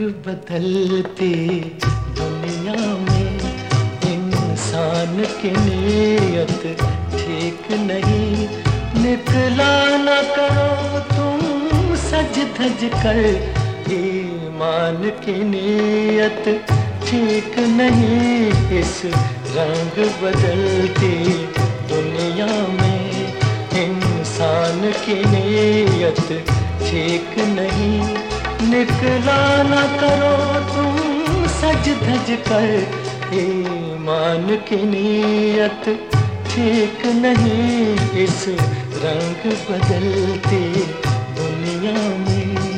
बदलती दुनिया में इंसान की नीयत ठीक नहीं। निकला न करो तुम सज धज कर, ईमान की नीयत ठीक नहीं। इस रंग बदलती दुनिया में इंसान की नीयत ठीक नहीं। निकला न करो तुम सज धज कर, ईमान की नीयत ठीक नहीं। इस रंग बदलती दुनिया में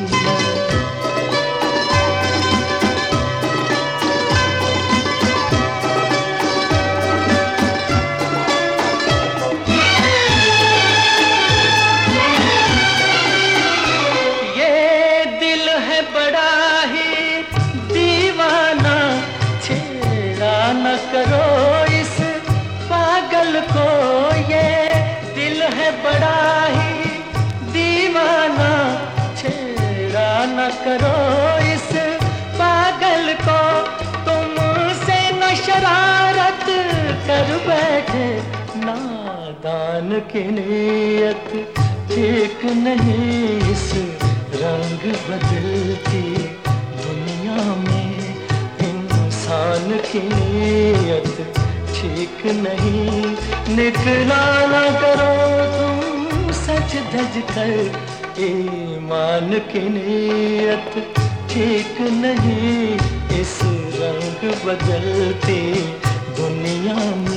न करो इस पागल को, ये दिल है बड़ा ही दीवाना। छेड़ा न करो इस पागल को, तुमसे न शरारत कर बैठे नादान की नीयत ठीक नहीं। इस रंग बदलती दुनिया में इंसान की नीयत ठीक नहीं। निकला न करो तुम सच धज कर, ईमान की नीयत ठीक नहीं। इस रंग बदलती दुनिया में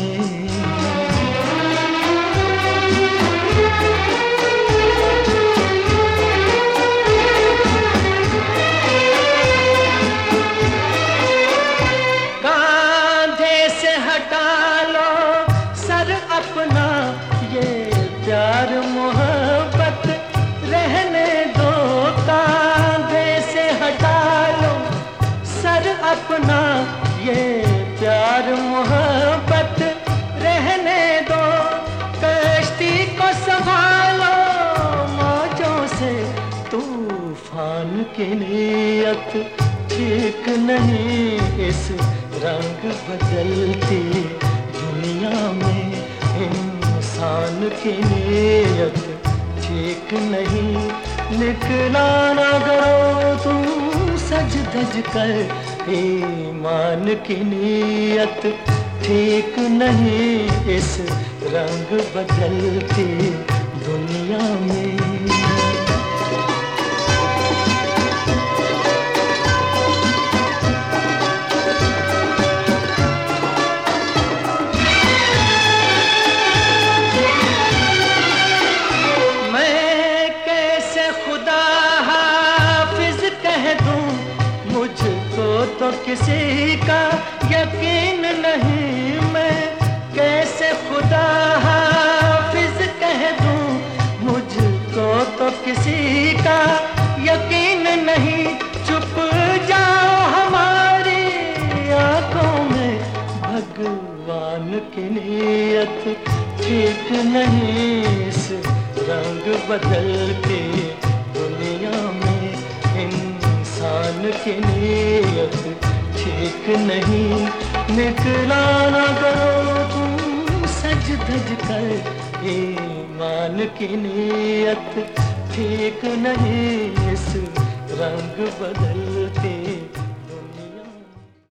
अपना ये प्यार मोहब्बत रहने दो। कांधे से हटा लो सर अपना, ये प्यार मोहब्बत रहने दो। कश्ती को संभालो मौजों से, तूफान की नीयत ठीक नहीं। इस रंग बदलती दुनिया में इंसान की नीयत ठीक नहीं। निकला न करो तुम सज धज कर, ईमान की नीयत ठीक नहीं। इस रंग बदलती दुनिया में तो किसी का यकीन नहीं। मैं कैसे खुदा हाफिज कह दूं, मुझको तो किसी का यकीन नहीं। चुप जाओ हमारी आंखों में, भगवान की नीयत ठीक नहीं। इस रंग बदलती दुनिया में इंसान की नीयत ठीक नहीं। निकला न करो तुम सज धज कर, ईमान की नीयत ठीक नहीं। इस रंग बदलते